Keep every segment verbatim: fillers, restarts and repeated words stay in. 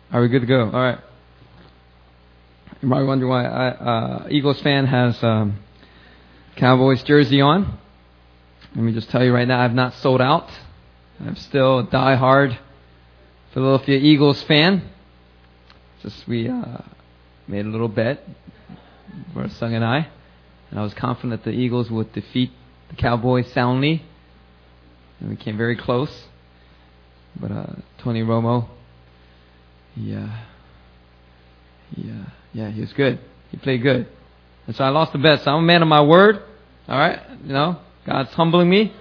Are we good to go? All right. You might wonder why I, uh, Eagles fan has um, Cowboys jersey on. Let me just tell you right now, I've not sold out. I'm still a die-hard Philadelphia Eagles fan. Just we uh, made a little bet for Sung and I, and I was confident the Eagles would defeat the Cowboys soundly, and we came very close. But uh, Tony Romo, he, uh, he, uh, yeah, he was good. He played good, and so I lost the bet. So I'm a man of my word. All right, you know, God's humbling me,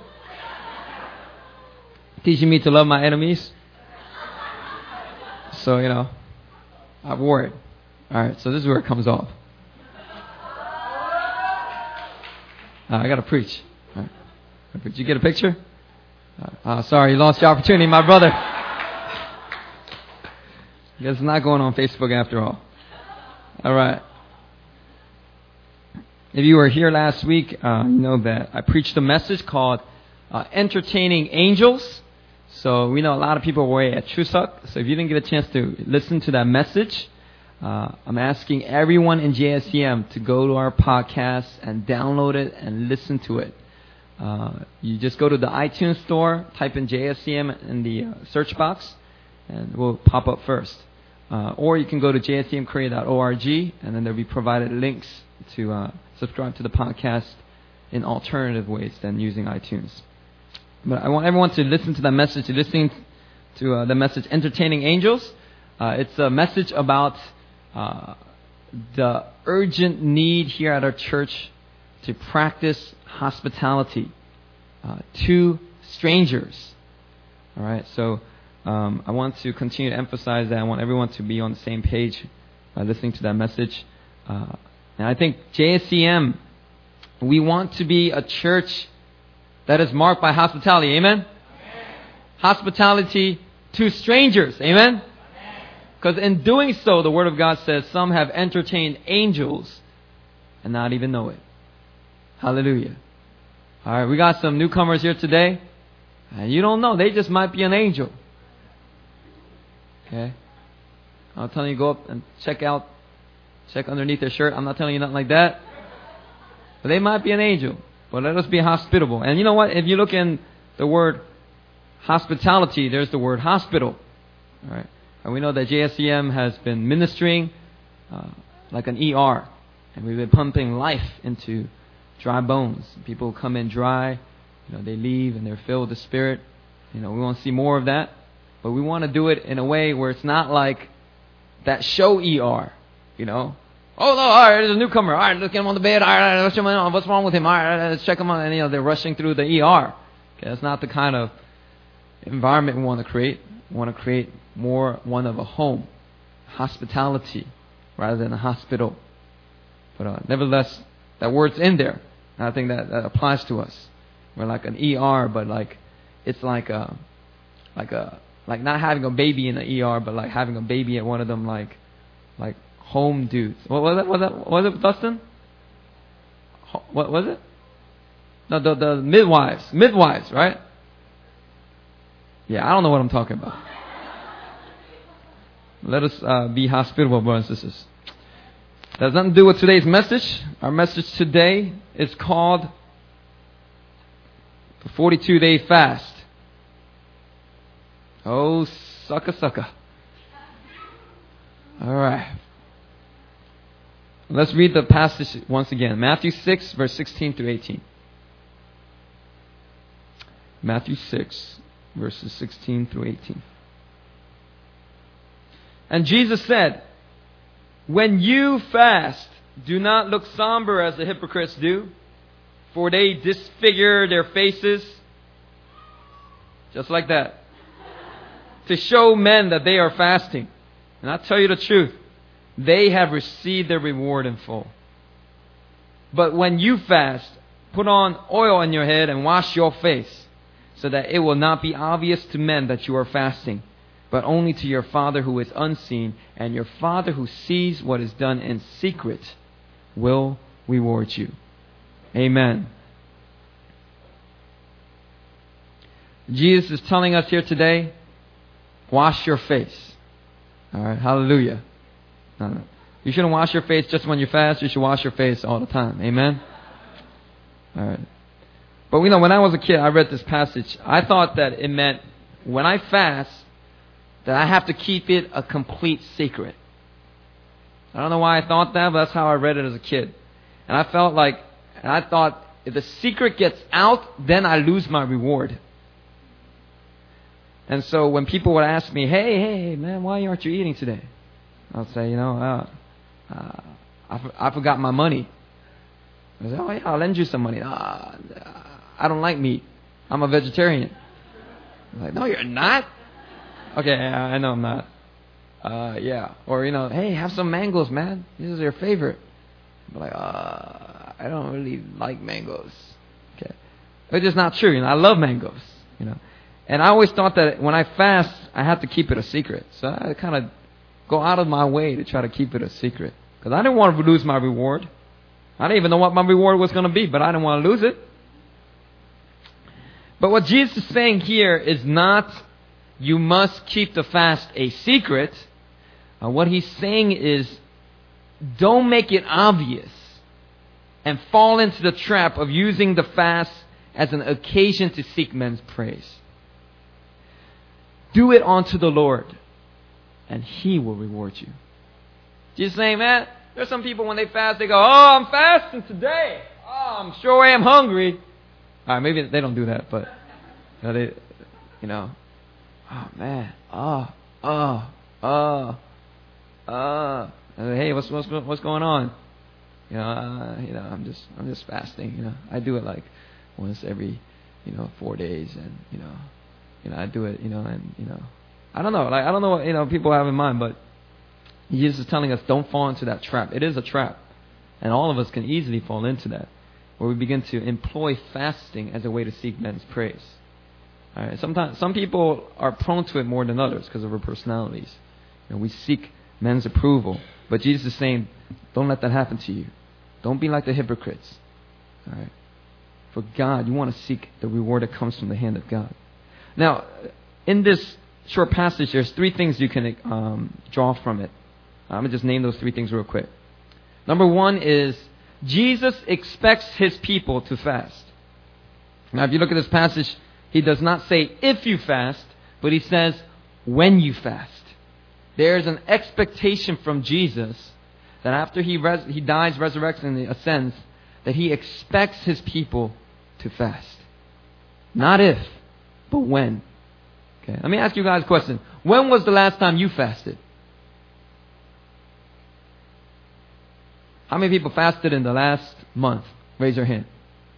teaching me to love my enemies. So you know, I wore it. All right, so this is where it comes off. Uh, I got to preach. All right. Did you get a picture? Uh, uh, sorry, you lost your opportunity, my brother. Guess it's not going on Facebook after all. All right. If you were here last week, uh, you know that I preached a message called uh, Entertaining Angels. So we know a lot of people were at Chuseok. So if you didn't get a chance to listen to that message, uh, I'm asking everyone in J S C M to go to our podcast and download it and listen to it. Uh, you just go to the iTunes store, type in J S C M in the uh, search box, and it will pop up first. Uh, or you can go to j s c m korea dot org, and then there'll be provided links to uh, subscribe to the podcast in alternative ways than using iTunes. But I want everyone to listen to that message, to listening to uh, the message, Entertaining Angels. Uh, it's a message about uh, the urgent need here at our church to practice hospitality uh, to strangers. All right, so um, I want to continue to emphasize that. I want everyone to be on the same page by listening to that message. Uh, and I think J S C M, we want to be a church that is marked by hospitality. Amen? Amen. Hospitality to strangers. Amen? Because in doing so, the Word of God says, some have entertained angels and not even know it. Hallelujah. All right, we got some newcomers here today. And you don't know. They just might be an angel. Okay? I'm telling you, go up and check out, check underneath their shirt. I'm not telling you nothing like that. But they might be an angel. But let us be hospitable. And you know what? If you look in the word hospitality, there's the word hospital. All right. And we know that J S C M has been ministering uh, like an E R. And we've been pumping life into dry bones. People come in dry. You know, they leave and they're filled with the Spirit. You know, we want to see more of that. But we want to do it in a way where it's not like that show E R. You know. Oh, no, all right, there's a newcomer. All right, look at him on the bed. All right, what's, what's wrong with him? All right, let's check him out. And, you know, they're rushing through the E R. Okay, that's not the kind of environment we want to create. We want to create more one of a home, hospitality, rather than a hospital. But uh, nevertheless, that word's in there. And I think that, that applies to us. We're like an E R, but like it's like a, like a, like not having a baby in the E R, but like having a baby at one of them, like, like. Home dudes. What was that? Was that? Was it Dustin? What was it? No, the the midwives. Midwives, right? Yeah, I don't know what I'm talking about. Let us uh, be hospitable, brothers and sisters. That has nothing to do with today's message. Our message today is called the forty-two day fast. Oh, sucker, sucker. All right. Let's read the passage once again. Matthew six, verse sixteen through eighteen. Matthew six, verses sixteen through eighteen. And Jesus said, when you fast, do not look somber as the hypocrites do, for they disfigure their faces, just like that, to show men that they are fasting. And I tell you the truth, they have received their reward in full. But when you fast, put on oil on your head and wash your face, so that it will not be obvious to men that you are fasting, but only to your Father who is unseen, and your Father who sees what is done in secret will reward you. Amen. Jesus is telling us here today, wash your face. All right, hallelujah. No, no. You shouldn't wash your face just when you fast. You should wash your face all the time. Amen? All right. But you know, when I was a kid, I read this passage. I thought that it meant when I fast, that I have to keep it a complete secret. I don't know why I thought that, but that's how I read it as a kid. And I felt like, and I thought, if the secret gets out, then I lose my reward. And so when people would ask me, hey, hey, man, why aren't you eating today? I'll say, you know, uh, uh, I, f- I forgot my money. I say, oh yeah, I'll lend you some money. Uh, I don't like meat. I'm a vegetarian. I'm like, no, you're not. Okay, I know I'm not. Uh, yeah. Or, you know, hey, have some mangoes, man. This is your favorite. I'm like, uh, I don't really like mangoes. Okay. It's just not true. You know, I love mangoes, you know. And I always thought that when I fast, I have to keep it a secret. So I kind of go out of my way to try to keep it a secret. Because I didn't want to lose my reward. I didn't even know what my reward was going to be, but I didn't want to lose it. But what Jesus is saying here is not you must keep the fast a secret. Uh, what he's saying is don't make it obvious and fall into the trap of using the fast as an occasion to seek men's praise. Do it unto the Lord, and He will reward you. Jesus saying, man, there's some people when they fast, they go, oh, I'm fasting today. Oh, I'm sure I am hungry. All right, maybe they don't do that, but you know, they, you know, oh man, oh, oh, oh, oh. Hey, what's what's what's going on? You know, uh, you know, I'm just I'm just fasting. You know, I do it like once every, you know, four days, and you know. You know, I do it, you know, and, you know, I don't know, like, I don't know what, you know, people have in mind, but Jesus is telling us don't fall into that trap. It is a trap. And all of us can easily fall into that, where we begin to employ fasting as a way to seek men's praise. All right. Sometimes, some people are prone to it more than others because of our personalities. You know, we seek men's approval. But Jesus is saying, don't let that happen to you. Don't be like the hypocrites. All right. For God, you want to seek the reward that comes from the hand of God. Now, in this short passage, there's three things you can um, draw from it. I'm going to just name those three things real quick. Number one is Jesus expects His people to fast. Now, if you look at this passage, He does not say if you fast, but He says when you fast. There's an expectation from Jesus that after He res- He dies, resurrects, and ascends, that He expects His people to fast. Not if, but when. Okay, let me ask you guys a question. When was the last time you fasted? How many people fasted in the last month? Raise your hand.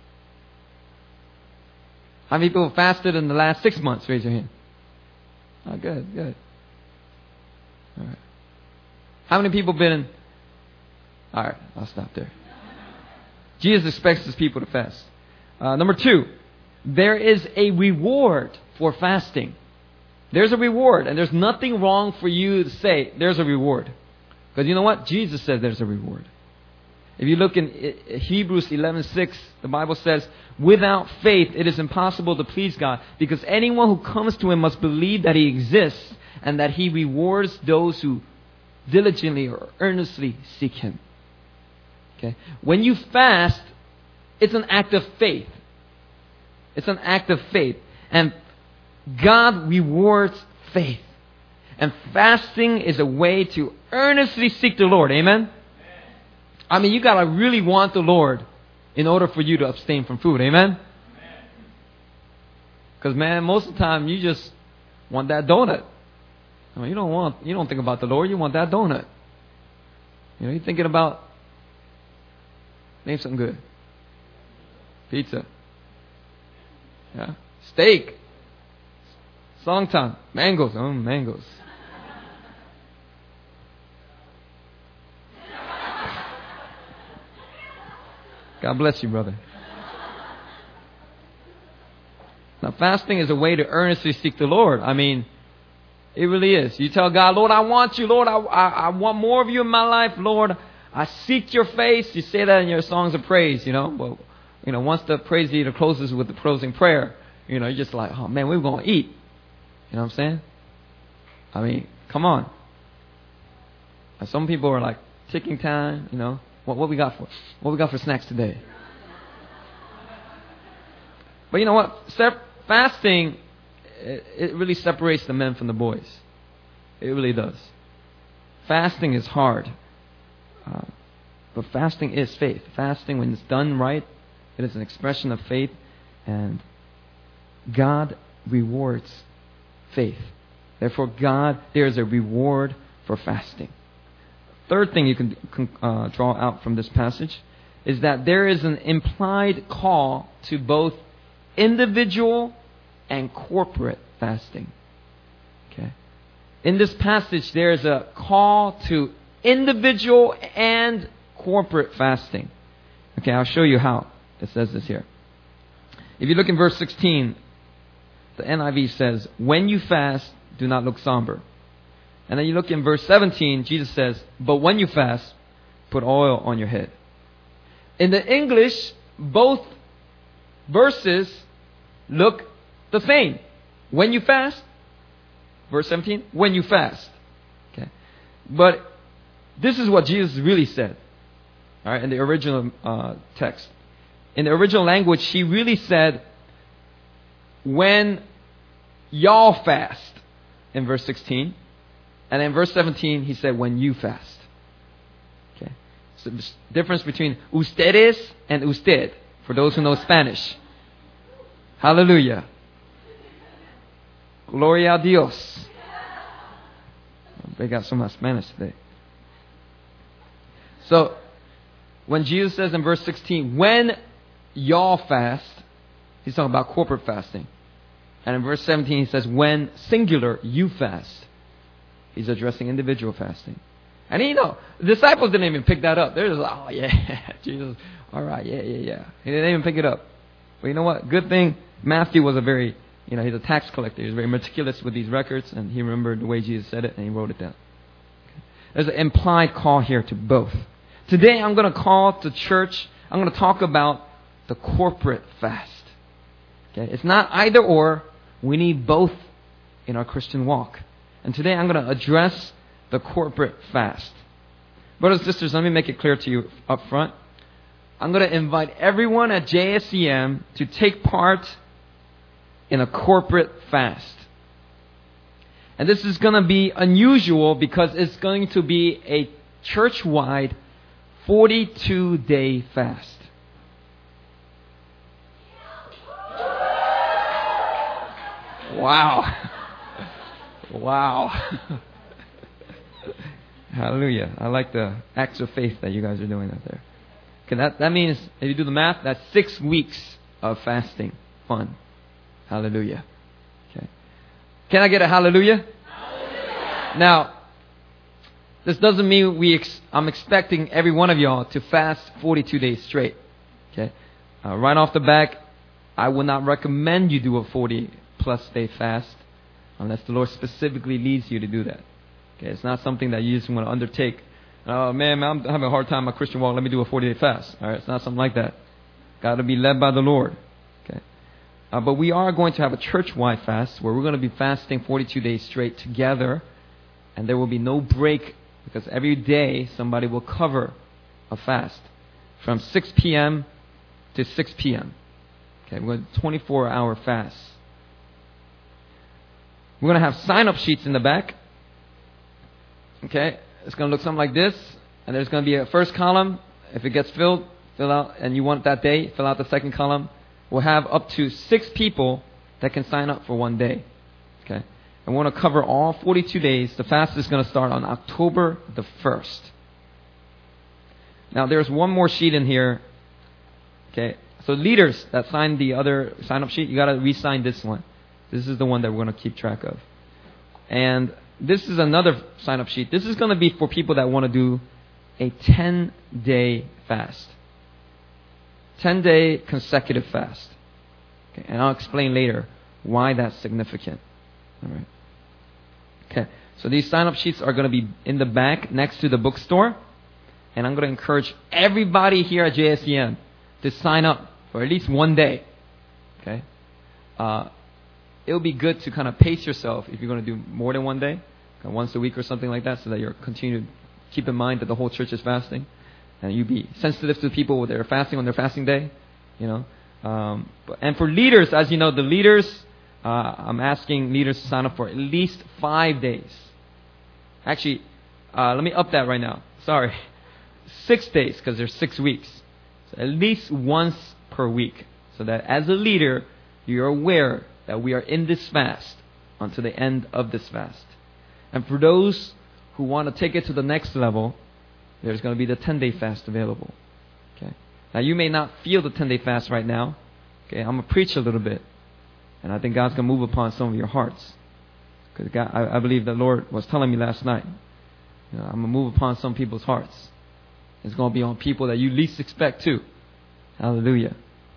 How many people fasted in the last six months? Raise your hand. Oh, good, good. All right. How many people been in? All right, I'll stop there. Jesus expects His people to fast. Uh, number two. There is a reward for fasting. There's a reward, and there's nothing wrong for you to say there's a reward. Because you know what? Jesus said there's a reward. If you look in Hebrews eleven six, the Bible says, without faith it is impossible to please God, because anyone who comes to Him must believe that He exists and that He rewards those who diligently or earnestly seek Him. Okay? When you fast, it's an act of faith. It's an act of faith. And God rewards faith. And fasting is a way to earnestly seek the Lord. Amen? I mean, you got to really want the Lord in order for you to abstain from food. Amen? Because, man, most of the time you just want that donut. I mean, you don't want, you don't think about the Lord. You want that donut. You know, you're thinking about, name something good. Pizza. Yeah. Steak. Song time. Mangoes. Oh, mangoes. God bless you, brother. Now, fasting is a way to earnestly seek the Lord. I mean, it really is. You tell God, Lord, I want you. Lord, I, I, I want more of you in my life. Lord, I seek your face. You say that in your songs of praise, you know. Well, you know, once the praise leader closes with the closing prayer, you know, you're just like, oh man, we're going to eat. You know what I'm saying? I mean, come on. Uh, Some people are like ticking time, you know. What, what we got for what we got for snacks today? But you know what? Sep- fasting, it, it really separates the men from the boys. It really does. Fasting is hard. Uh, but fasting is faith. Fasting, when it's done right, it is an expression of faith. And God rewards faith. Therefore, God, there is a reward for fasting. Third thing you can uh, draw out from this passage is that there is an implied call to both individual and corporate fasting. Okay. In this passage, there is a call to individual and corporate fasting. Okay, I'll show you how it says this here. If you look in verse sixteen, the N I V says, "When you fast, do not look somber." And then you look in verse seventeen, Jesus says, "But when you fast, put oil on your head." In the English, both verses look the same. When you fast, verse seventeen, when you fast. Okay. But this is what Jesus really said. All right, in the original uh, text. In the original language, he really said, when y'all fast, in verse sixteen. And in verse seventeen, he said, when you fast. Okay. So the difference between ustedes and usted, for those who know Spanish. Hallelujah. Gloria a Dios. They got so much Spanish today. So, when Jesus says in verse sixteen, when y'all fast, he's talking about corporate fasting. And in verse seventeen, he says, when singular, you fast. He's addressing individual fasting. And you know, the disciples didn't even pick that up. They're just like, oh yeah, Jesus, all right, yeah, yeah, yeah. He didn't even pick it up. But you know what? Good thing Matthew was a very, you know, he's a tax collector. He was very meticulous with these records, and he remembered the way Jesus said it, and he wrote it down. Okay. There's an implied call here to both. Today, I'm going to call to church, I'm going to talk about the corporate fast. Okay. It's not either or. We need both in our Christian walk. And today, I'm going to address the corporate fast. Brothers and sisters, let me make it clear to you up front. I'm going to invite everyone at J S C M to take part in a corporate fast. And this is going to be unusual because it's going to be a church-wide forty-two day fast. Wow. Wow. Hallelujah. I like the acts of faith that you guys are doing out there. Okay, that, that means, if you do the math, that's six weeks of fasting. Fun. Hallelujah. Okay. Can I get a hallelujah? Hallelujah. Now, this doesn't mean we. Ex- I'm expecting every one of y'all to fast forty-two days straight. Okay. Uh, right off the back, I would not recommend you do a forty plus day fast unless the Lord specifically leads you to do that. Okay. It's not something that you just want to undertake. Oh man, man, I'm having a hard time in my Christian walk. Let me do a forty day fast. All right. It's not something like that. Got to be led by the Lord. Okay. Uh, but we are going to have a church-wide fast where we're going to be fasting forty-two days straight together, and there will be no break because every day somebody will cover a fast from six p.m. to six p.m. Okay, we're going to twenty-four hour fast. We're going to have sign-up sheets in the back. Okay, it's going to look something like this, and there's going to be a first column. If it gets filled, fill out, and you want that day, fill out the second column. We'll have up to six people that can sign up for one day. Okay, and we want to cover all forty-two days. The fast is going to start on October the first. Now, there's one more sheet in here. Okay, so leaders that signed the other sign-up sheet, you got to re-sign this one. This is the one that we're going to keep track of. And this is another sign-up sheet. This is going to be for people that want to do a ten day fast. ten day consecutive fast. Okay, and I'll explain later why that's significant. All right. Okay, so these sign-up sheets are going to be in the back next to the bookstore. And I'm going to encourage everybody here at J S C M to sign up for at least one day. Okay? Uh, it'll be good to kind of pace yourself if you're going to do more than one day, once a week or something like that, so that you're continuing keep in mind that the whole church is fasting. And you be sensitive to people that are fasting on their fasting day. You know. Um, but, and for leaders, as you know, the leaders, uh, I'm asking leaders to sign up for at least five days. Actually, uh, let me up that right now. Sorry. Six days, because there's six weeks. So at least once per week. So that as a leader, you're aware that we are in this fast until the end of this fast. And for those who want to take it to the next level, there's going to be the ten-day fast available. Okay. Now, you may not feel the ten-day fast right now. Okay, I'm going to preach a little bit. And I think God's going to move upon some of your hearts. Because God, I, I believe the Lord was telling me last night, you know, I'm going to move upon some people's hearts. It's going to be on people that you least expect too. Hallelujah.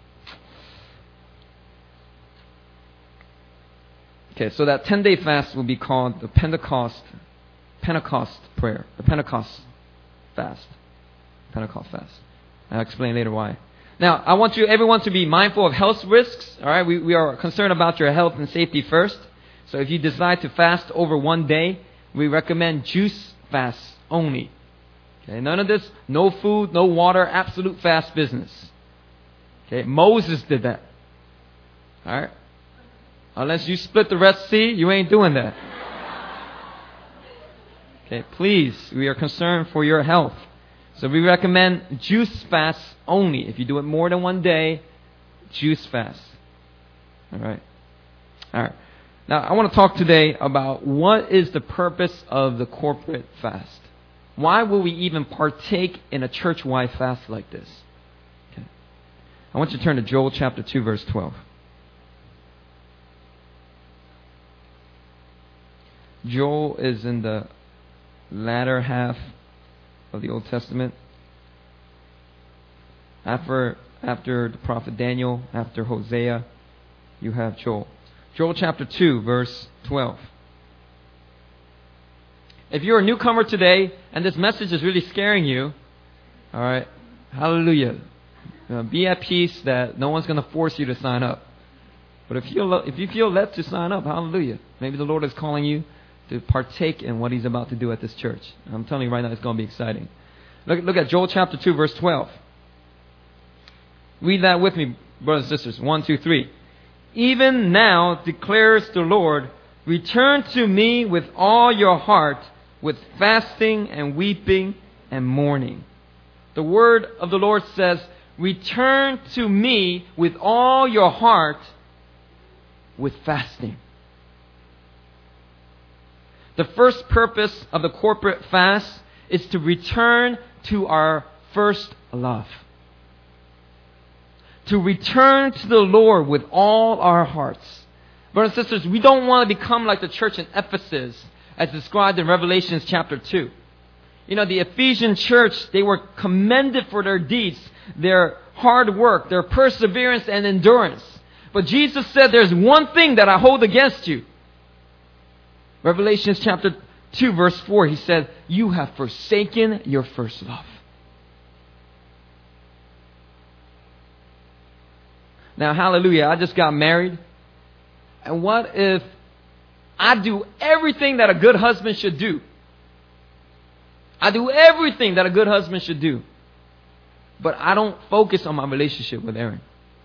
Okay, so that ten-day fast will be called the Pentecost Pentecost prayer. The Pentecost fast. Pentecost fast. I'll explain later why. Now, I want you, everyone, to be mindful of health risks. All right, we, we are concerned about your health and safety first. So if you decide to fast over one day, we recommend juice fasts only. Okay, none of this, no food, no water, absolute fast business. Okay, Moses did that. All right, unless you split the Red Sea, you ain't doing that. Okay, please, we are concerned for your health. So we recommend juice fasts only. If you do it more than one day, juice fast. All right. All right. Now, I want to talk today about what is the purpose of the corporate fast. Why will we even partake in a church-wide fast like this? Okay. I want you to turn to Joel chapter two, verse twelve. Joel is in the latter half of the Old Testament. After, after the prophet Daniel, after Hosea, you have Joel. Joel chapter two, verse twelve. If you're a newcomer today and this message is really scaring you, all right, hallelujah. Uh, be at peace that no one's going to force you to sign up. But if you if you feel led to sign up, hallelujah. Maybe the Lord is calling you to partake in what He's about to do at this church. I'm telling you right now, it's going to be exciting. Look, look at Joel chapter two, verse twelve. Read that with me, brothers and sisters. One, two, three. Even now, declares the Lord, return to me with all your heart, with fasting and weeping and mourning. The word of the Lord says, return to me with all your heart, with fasting. The first purpose of the corporate fast is to return to our first love. To return to the Lord with all our hearts. Brothers and sisters, we don't want to become like the church in Ephesus as described in Revelation chapter two. You know, the Ephesian church, they were commended for their deeds, their hard work, their perseverance and endurance. But Jesus said, there's one thing that I hold against you. Revelation chapter two, verse four, He said, you have forsaken your first love. Now, hallelujah, I just got married. And what if I do everything that a good husband should do? I do everything that a good husband should do. But I don't focus on my relationship with Erin.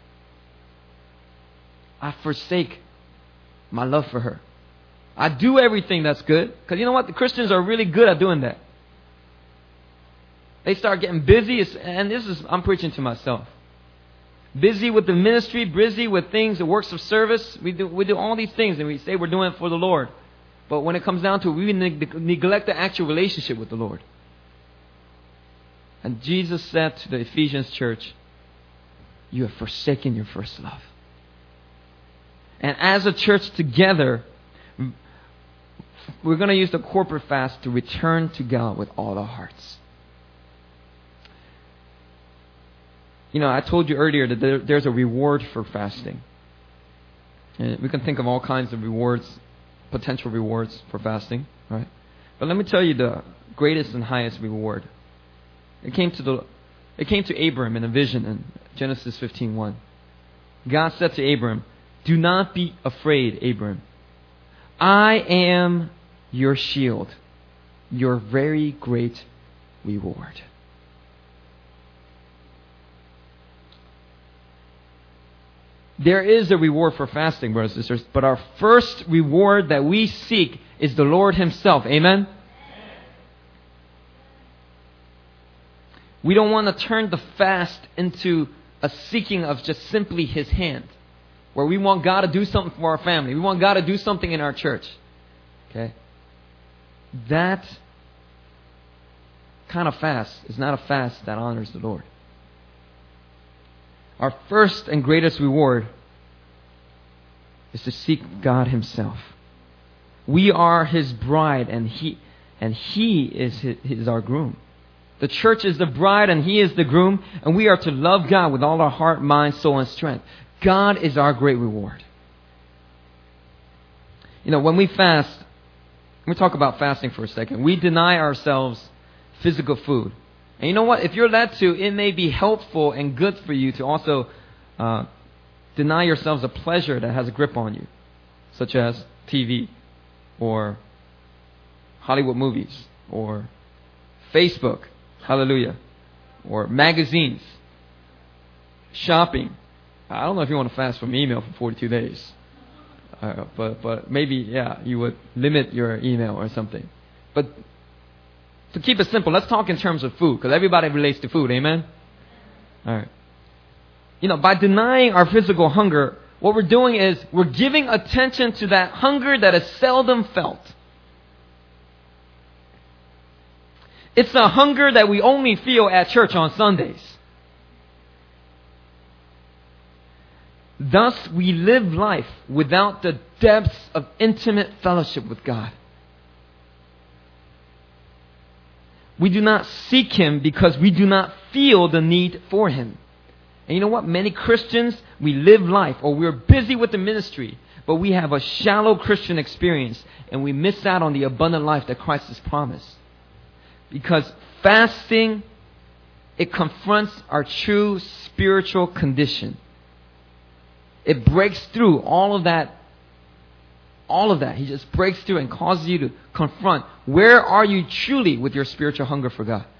I forsake my love for her. I do everything that's good. Because you know what? The Christians are really good at doing that. They start getting busy. And this is, I'm preaching to myself. Busy with the ministry, busy with things, the works of service. We do we do all these things and we say we're doing it for the Lord. But when it comes down to it, we neg- neglect the actual relationship with the Lord. And Jesus said to the Ephesians church, you have forsaken your first love. And as a church together, we're going to use the corporate fast to return to God with all our hearts. You know, I told you earlier that there, there's a reward for fasting. And we can think of all kinds of rewards, potential rewards for fasting, right? But let me tell you the greatest and highest reward. It came to the, it came to Abram in a vision in Genesis fifteen one. God said to Abram, do not be afraid, Abram. I am your shield, your very great reward. There is a reward for fasting, brothers and sisters, but our first reward that we seek is the Lord Himself. Amen? We don't want to turn the fast into a seeking of just simply His hand, where we want God to do something for our family. We want God to do something in our church. Okay? That kind of fast is not a fast that honors the Lord. Our first and greatest reward is to seek God Himself. We are His bride, and He and He is his, is our groom. The church is the bride, and He is the groom, and we are to love God with all our heart, mind, soul, and strength. God is our great reward. You know, when we fast, let me talk about fasting for a second. We deny ourselves physical food. And you know what? If you're led to, it may be helpful and good for you to also uh, deny yourselves a pleasure that has a grip on you, such as T V or Hollywood movies or Facebook, hallelujah, or magazines, shopping. I don't know if you want to fast from email for forty-two days, uh, but but maybe, yeah, you would limit your email or something. But to keep it simple, let's talk in terms of food, because everybody relates to food, amen? All right. You know, by denying our physical hunger, what we're doing is we're giving attention to that hunger that is seldom felt. It's a hunger that we only feel at church on Sundays. Thus, we live life without the depths of intimate fellowship with God. We do not seek Him because we do not feel the need for Him. And you know what? Many Christians, we live life, or we're busy with the ministry, but we have a shallow Christian experience, and we miss out on the abundant life that Christ has promised. Because fasting, it confronts our true spiritual condition. It breaks through all of that. All of that. He just breaks through and causes you to confront, where are you truly with your spiritual hunger for God?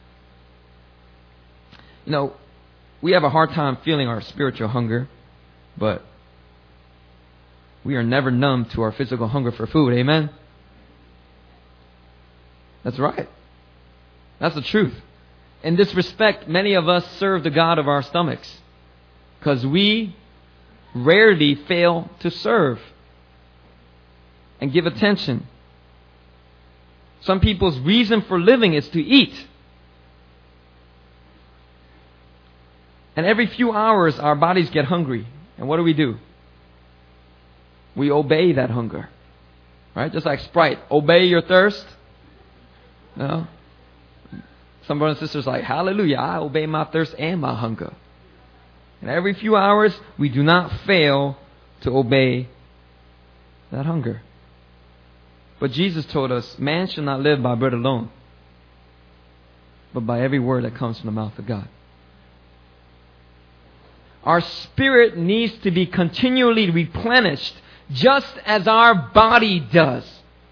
You know, we have a hard time feeling our spiritual hunger, but we are never numb to our physical hunger for food. Amen? That's right. That's the truth. In this respect, many of us serve the God of our stomachs, because we rarely fail to serve and give attention. Some people's reason for living is to eat. And every few hours, our bodies get hungry. And what do we do? We obey that hunger. Right? Just like Sprite. Obey your thirst. No? Some brothers and sisters are like, hallelujah, I obey my thirst and my hunger. And every few hours, we do not fail to obey that hunger. But Jesus told us, man shall not live by bread alone, but by every word that comes from the mouth of God. Our spirit needs to be continually replenished, just as our body does.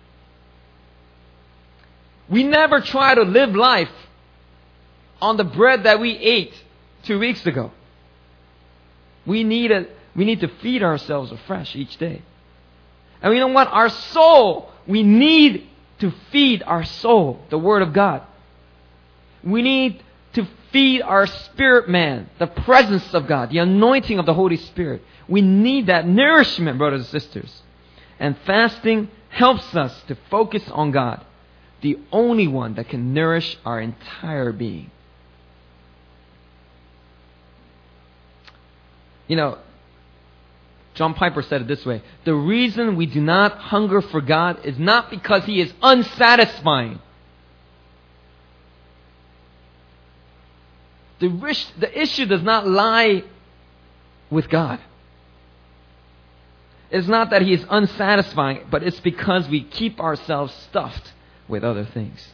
We never try to live life on the bread that we ate two weeks ago. We need a, we need to feed ourselves afresh each day. And you know what? Our soul, we need to feed our soul, the Word of God. We need to feed our spirit man, the presence of God, the anointing of the Holy Spirit. We need that nourishment, brothers and sisters. And fasting helps us to focus on God, the only one that can nourish our entire being. You know, John Piper said it this way: the reason we do not hunger for God is not because He is unsatisfying. The, wish, the issue does not lie with God. It's not that He is unsatisfying, but it's because we keep ourselves stuffed with other things.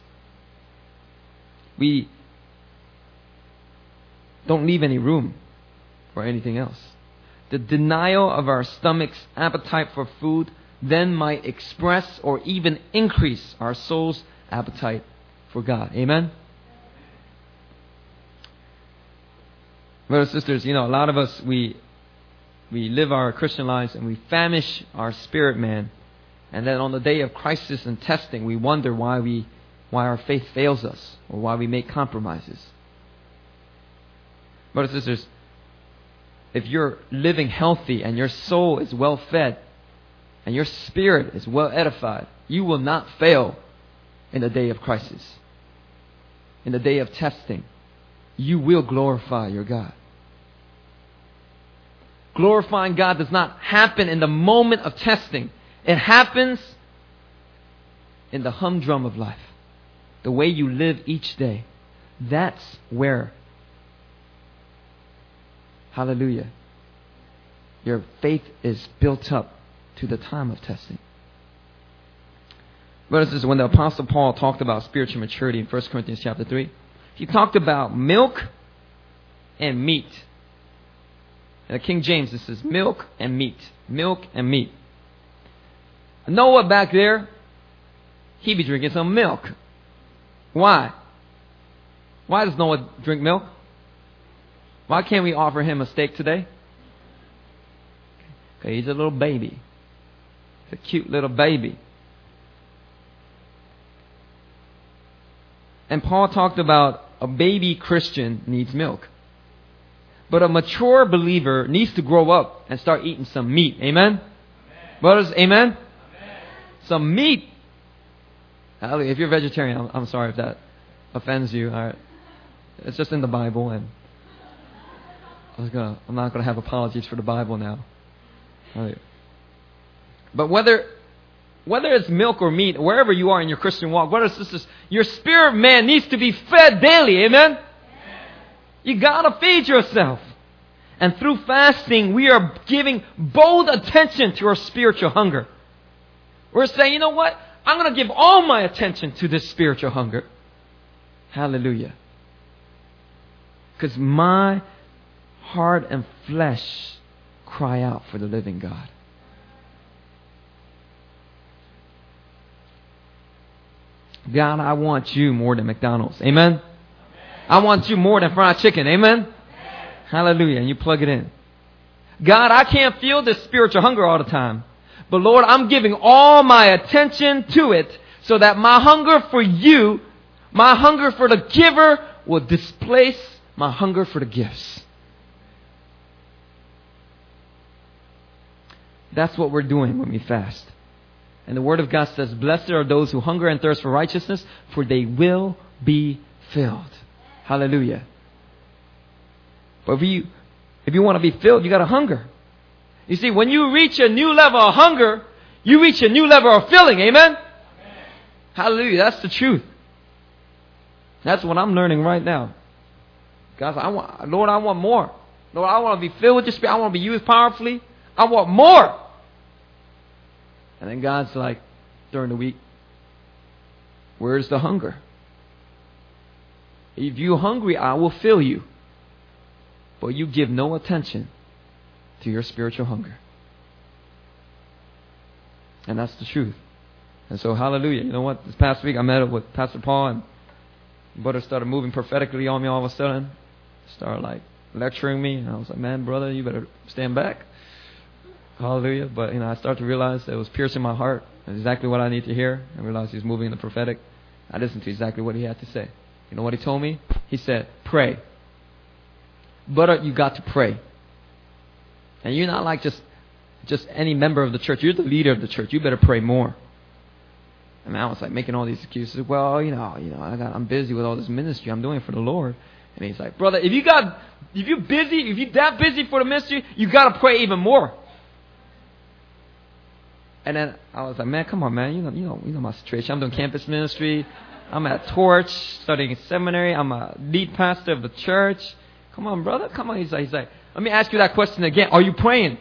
We don't leave any room for anything else. The denial of our stomach's appetite for food then might express or even increase our soul's appetite for God. Amen? Brothers and sisters, you know, a lot of us, we we live our Christian lives and we famish our spirit man. And then on the day of crisis and testing, we wonder why we why our faith fails us or why we make compromises. Brothers and sisters, if you're living healthy and your soul is well fed and your spirit is well edified, you will not fail in the day of crisis. In the day of testing, you will glorify your God. Glorifying God does not happen in the moment of testing. It happens in the humdrum of life. The way you live each day. That's where, hallelujah, your faith is built up to the time of testing. Brothers and sisters, when the Apostle Paul talked about spiritual maturity in First Corinthians chapter three, he talked about milk and meat. In the King James, this is milk and meat. Milk and meat. Noah back there, he be drinking some milk. Why? Why does Noah drink milk? Why can't we offer him a steak today? Because he's a little baby. He's a cute little baby. And Paul talked about a baby Christian needs milk. But a mature believer needs to grow up and start eating some meat. Amen? Amen. Brothers, amen? Amen? Some meat. If you're vegetarian, I'm, I'm sorry if that offends you. All right. It's just in the Bible, and I was gonna, I'm not going to have apologies for the Bible now. Right. But whether whether it's milk or meat, wherever you are in your Christian walk, brothers and sisters, your spirit man needs to be fed daily. Amen? Amen. You got to feed yourself. And through fasting, we are giving bold attention to our spiritual hunger. We're saying, you know what? I'm going to give all my attention to this spiritual hunger. Hallelujah. Because my heart and flesh cry out for the living God. God, I want you more than McDonald's. Amen? Amen. I want you more than fried chicken. Amen? Amen? Hallelujah. And you plug it in. God, I can't feel this spiritual hunger all the time. But Lord, I'm giving all my attention to it so that my hunger for you, my hunger for the giver, will displace my hunger for the gifts. That's what we're doing when we fast. And the Word of God says, blessed are those who hunger and thirst for righteousness, for they will be filled. Hallelujah. But if you, if you want to be filled, you got to hunger. You see, when you reach a new level of hunger, you reach a new level of filling. Amen? Amen. Hallelujah. That's the truth. That's what I'm learning right now. God, I want, Lord, I want more. Lord, I want to be filled with your Spirit. I want to be used powerfully. I want more. And then God's like, during the week, where's the hunger? If you're hungry, I will fill you. But you give no attention to your spiritual hunger. And that's the truth. And so, hallelujah. You know what? This past week, I met up with Pastor Paul, and brother started moving prophetically on me all of a sudden. Started like lecturing me. And I was like, man, brother, you better stand back. Hallelujah. But, you know, I started to realize that it was piercing my heart. Exactly what I need to hear. I realized he was moving in the prophetic. I listened to exactly what he had to say. You know what he told me? He said, pray. Brother, you got to pray. And you're not like just, just any member of the church. You're the leader of the church. You better pray more. And I was like making all these excuses. Well, you know, you know, I got, I'm busy with all this ministry. I'm doing it for the Lord. And he's like, brother, if you got, if you're busy, if you're that busy for the ministry, you got to pray even more. And then I was like, man, come on, man. You know, you know, you know my situation. I'm doing campus ministry. I'm at Torch, studying seminary. I'm a lead pastor of the church. Come on, brother. Come on. He's like, he's like, let me ask you that question again. Are you praying?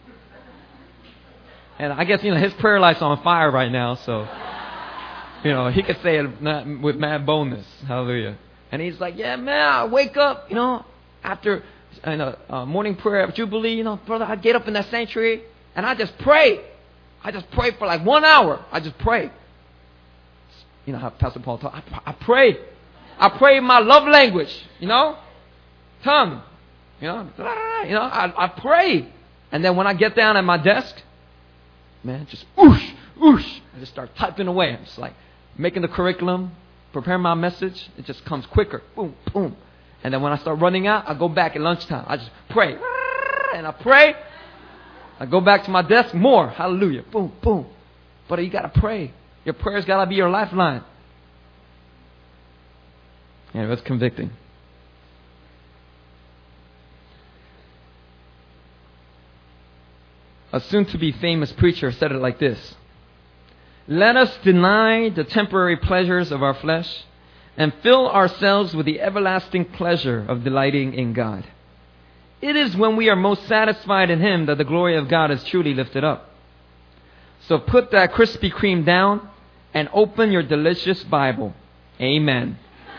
And I guess, you know, his prayer life's on fire right now. So, you know, he could say it not with mad boldness. Hallelujah. And he's like, yeah, man, I wake up, you know, after you know, uh, morning prayer at Jubilee, you know, brother, I get up in that sanctuary and I just pray. I just pray for like one hour. I just pray. You know how Pastor Paul talks. I, I pray. I pray in my love language, you know, tongue. You know, you know, I, I pray. And then when I get down at my desk, man, just whoosh, whoosh. I just start typing away. I'm just like making the curriculum, preparing my message. It just comes quicker. Boom, boom. And then when I start running out, I go back at lunchtime. I just pray. And I pray. I go back to my desk. More. Hallelujah. Boom, boom. But you got to pray. Your prayers got to be your lifeline. And it was convicting. A soon-to-be famous preacher said it like this. Let us deny the temporary pleasures of our flesh and fill ourselves with the everlasting pleasure of delighting in God. It is when we are most satisfied in Him that the glory of God is truly lifted up. So put that Krispy Kreme down and open your delicious Bible. Amen.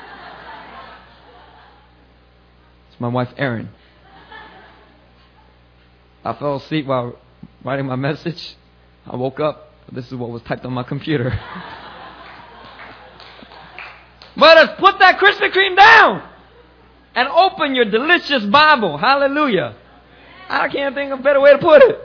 It's my wife, Erin. I fell asleep while writing my message. I woke up. This is what was typed on my computer. But let's put that Krispy Kreme down and open your delicious Bible. Hallelujah. I can't think of a better way to put it.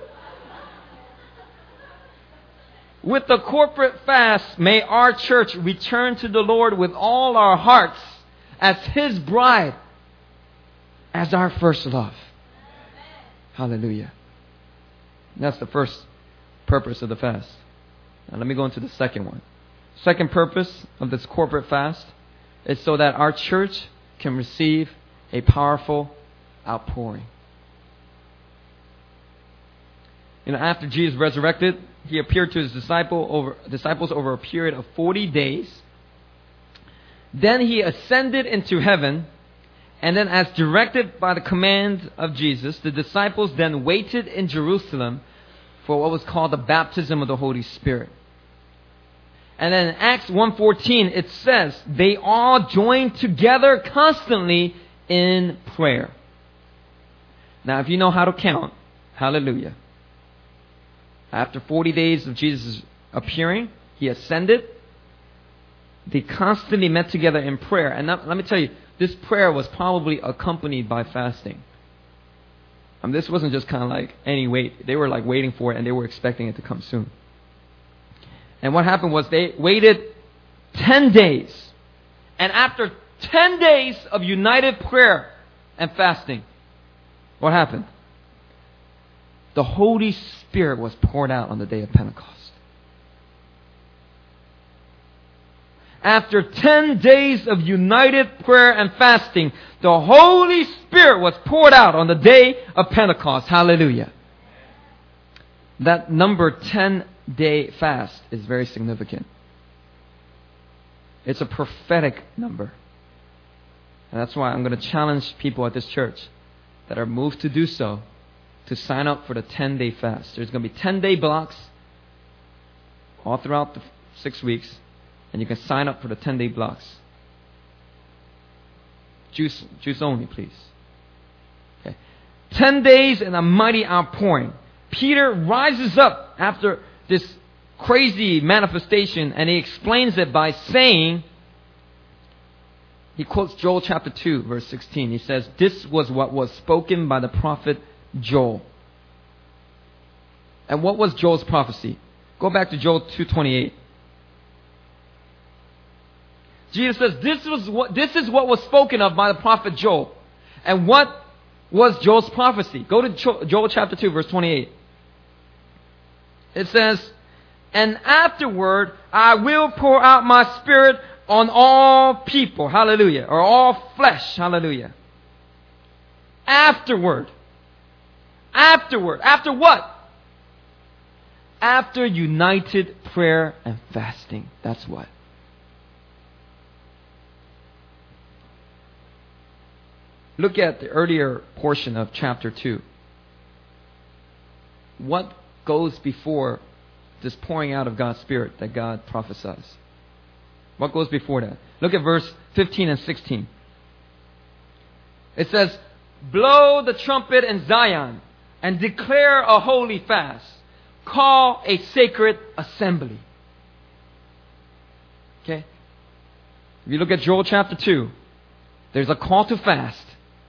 With the corporate fast, may our church return to the Lord with all our hearts as His bride, as our first love. Hallelujah. That's the first purpose of the fast. Now let me go into the second one. Second purpose of this corporate fast is so that our church can receive a powerful outpouring. You know, after Jesus resurrected, He appeared to His disciple over, disciples over a period of forty days. Then He ascended into heaven. And then as directed by the command of Jesus, the disciples then waited in Jerusalem for what was called the baptism of the Holy Spirit. And then in Acts one fourteen, it says, they all joined together constantly in prayer. Now, if you know how to count, hallelujah. After forty days of Jesus appearing, He ascended. They constantly met together in prayer. And now, let me tell you, this prayer was probably accompanied by fasting. I mean, this wasn't just kind of like any wait. They were like waiting for it and they were expecting it to come soon. And what happened was they waited ten days. And after ten days of united prayer and fasting, what happened? The Holy Spirit was poured out on the day of Pentecost. After ten days of united prayer and fasting, the Holy Spirit was poured out on the day of Pentecost. Hallelujah. That number ten-day fast is very significant. It's a prophetic number. And that's why I'm going to challenge people at this church that are moved to do so to sign up for the ten-day fast. There's going to be ten-day blocks all throughout the six weeks. And you can sign up for the ten-day blocks. Juice, juice only, please. Okay. Ten days and a mighty outpouring. Peter rises up after this crazy manifestation and he explains it by saying, he quotes Joel chapter two, verse sixteen. He says, this was what was spoken by the prophet Joel. And what was Joel's prophecy? Go back to Joel two twenty-eight. Jesus says, this was what, this is what was spoken of by the prophet Joel. And what was Joel's prophecy? Go to Joel chapter two, verse twenty-eight. It says, and afterward I will pour out my spirit on all people. Hallelujah. Or all flesh. Hallelujah. Afterward. Afterward. After what? After united prayer and fasting. That's what. Look at the earlier portion of chapter two. What goes before this pouring out of God's Spirit that God prophesies? What goes before that? Look at verse fifteen and sixteen. It says, blow the trumpet in Zion and declare a holy fast. Call a sacred assembly. Okay? If you look at Joel chapter two, there's a call to fast.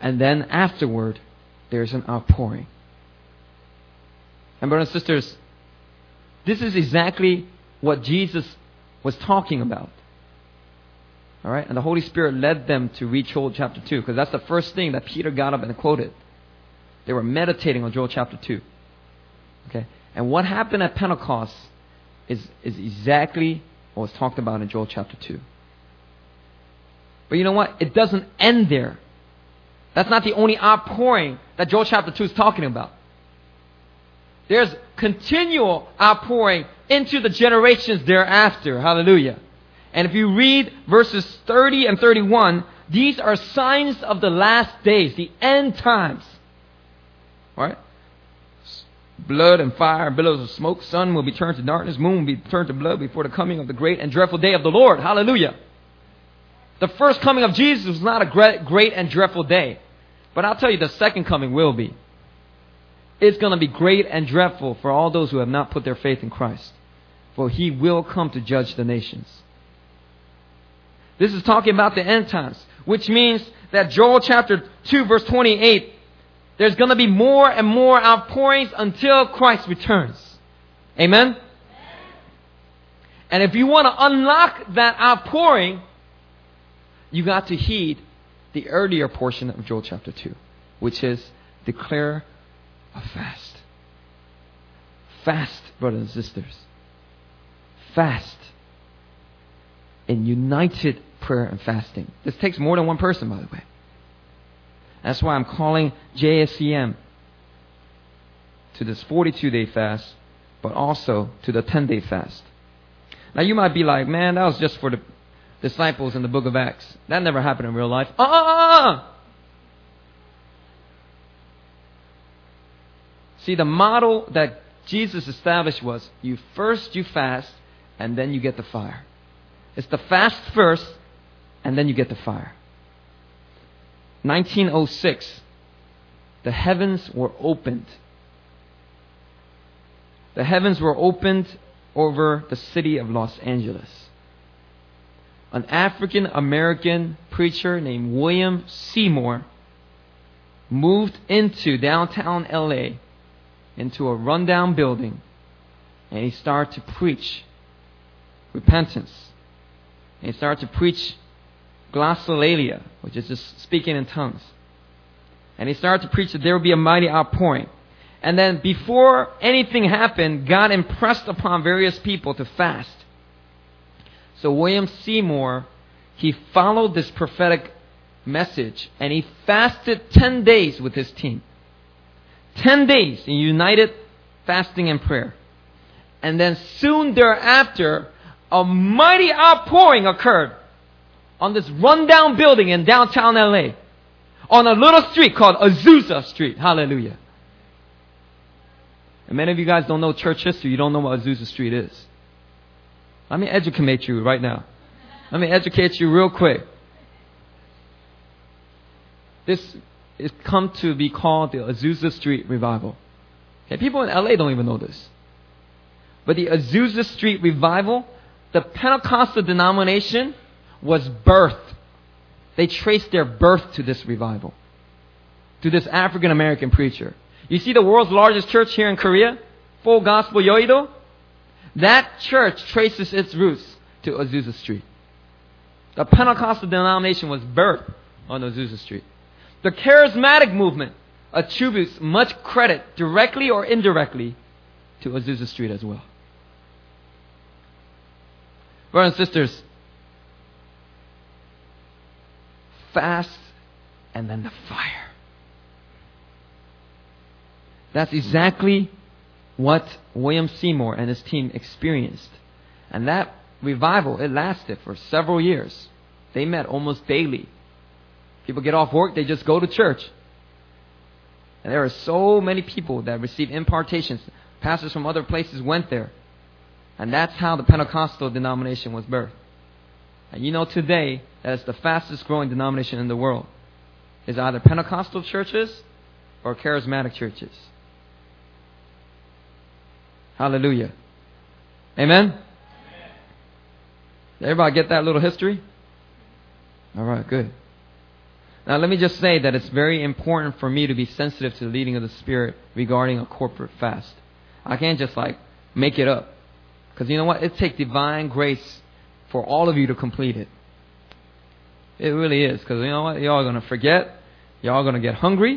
And then afterward, there's an outpouring. And brothers and sisters, this is exactly what Jesus was talking about. All right? And the Holy Spirit led them to read Joel chapter two, because that's the first thing that Peter got up and quoted. They were meditating on Joel chapter two. Okay? And what happened at Pentecost is, is exactly what was talked about in Joel chapter two. But you know what? It doesn't end there. That's not the only outpouring that Joel chapter two is talking about. There's continual outpouring into the generations thereafter. Hallelujah. And if you read verses thirty and thirty-one, these are signs of the last days, the end times. All right? Blood and fire and billows of smoke. Sun will be turned to darkness. Moon will be turned to blood before the coming of the great and dreadful day of the Lord. Hallelujah. The first coming of Jesus was not a great, great and dreadful day. But I'll tell you, the second coming will be. It's going to be great and dreadful for all those who have not put their faith in Christ. For He will come to judge the nations. This is talking about the end times, which means that Joel chapter two verse twenty-eight, there's going to be more and more outpourings until Christ returns. Amen? And if you want to unlock that outpouring, you got to heed the earlier portion of Joel chapter two, which is declare a fast. Fast, brothers and sisters. Fast. In united prayer and fasting. This takes more than one person, by the way. That's why I'm calling J S C M to this forty-two day fast, but also to the ten day fast. Now you might be like, man, that was just for the disciples in the book of Acts. That never happened in real life. Uh-uh! See, the model that Jesus established was, you first you fast, and then you get the fire. It's the fast first, and then you get the fire. nineteen oh six, the heavens were opened. The heavens were opened over the city of Los Angeles. An African American preacher named William Seymour moved into downtown L A, into a rundown building, and he started to preach repentance. And he started to preach glossolalia, which is just speaking in tongues. And he started to preach that there would be a mighty outpouring. And then before anything happened, God impressed upon various people to fast. So William Seymour, he followed this prophetic message, and he fasted ten days with his team. Ten days in united fasting and prayer. And then soon thereafter, a mighty outpouring occurred on this rundown building in downtown L A, on a little street called Azusa Street. Hallelujah. And many of you guys don't know church history. You don't know what Azusa Street is. Let me educate you right now. Let me educate you real quick. This is come to be called the Azusa Street Revival. Okay, people in L A don't even know this. But the Azusa Street Revival, the Pentecostal denomination, was birthed. They traced their birth to this revival, to this African American preacher. You see the world's largest church here in Korea, Full Gospel Yoido? That church traces its roots to Azusa Street. The Pentecostal denomination was birthed on Azusa Street. The charismatic movement attributes much credit, directly or indirectly, to Azusa Street as well. Brothers and sisters, fast and then the fire. That's exactly what William Seymour and his team experienced. And that revival, it lasted for several years. They met almost daily. People get off work, they just go to church. And there are so many people that receive impartations. Pastors from other places went there. And that's how the Pentecostal denomination was birthed. And you know today, that it's the fastest growing denomination in the world. It's either Pentecostal churches or charismatic churches. Hallelujah. Amen? Amen. Everybody get that little history? All right, good. Now, let me just say that it's very important for me to be sensitive to the leading of the Spirit regarding a corporate fast. I can't just like make it up. Because you know what? It takes divine grace for all of you to complete it. It really is. Because you know what? Y'all are going to forget. Y'all are going to get hungry.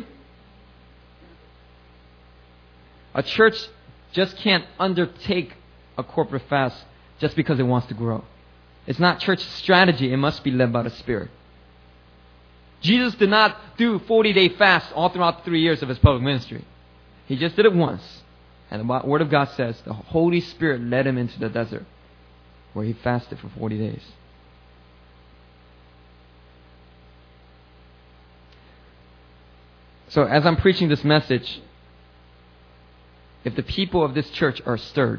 A church just can't undertake a corporate fast just because it wants to grow. It's not church strategy. It must be led by the Spirit. Jesus did not do forty-day fast all throughout the three years of His public ministry. He just did it once. And the Word of God says the Holy Spirit led Him into the desert where He fasted for forty days. So as I'm preaching this message, if the people of this church are stirred,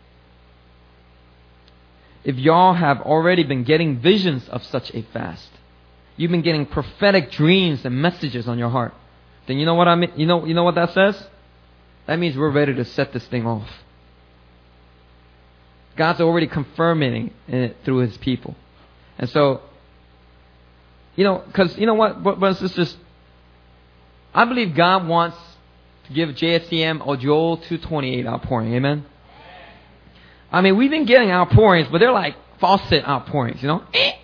if y'all have already been getting visions of such a fast, you've been getting prophetic dreams and messages on your heart, then you know what I mean? You know, you know what that says? That means we're ready to set this thing off. God's already confirming it through His people. And so, you know, because you know what, brothers and sisters, I believe God wants to give J S C M a Joel two twenty-eight outpouring. Amen? I mean, we've been getting outpourings, but they're like faucet outpourings, you know?